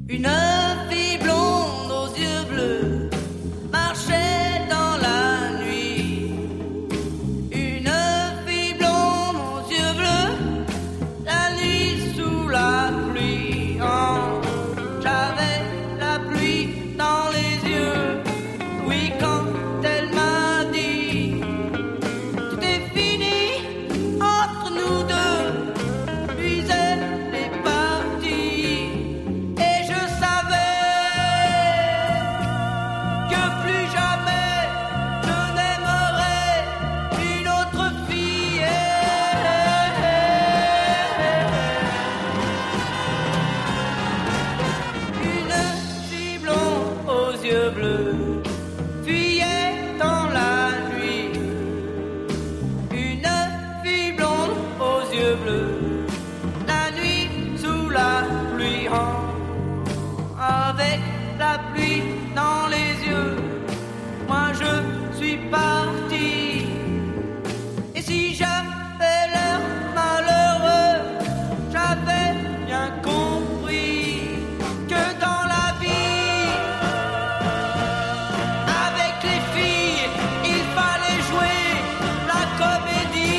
Une fille blonde aux yeux bleus marchait dans la nuit. Une fille blonde aux yeux bleus, la nuit sous la pluie. Oh, j'avais la pluie dans les yeux. Oui, quand elle m'a dit tout est fini entre nous deux, puis elle est partie. Et je savais que plus jamais je n'aimerai une autre fille. Une fille blonde aux yeux bleus fuyait dans la nuit. Une fille blonde aux yeux bleus, la nuit sous la pluie. Oh, avec la pluie dans les yeux, moi je suis parti. Et si j'avais l'air malheureux, j'avais bien compris que dans la vie, avec les filles, il fallait jouer la comédie.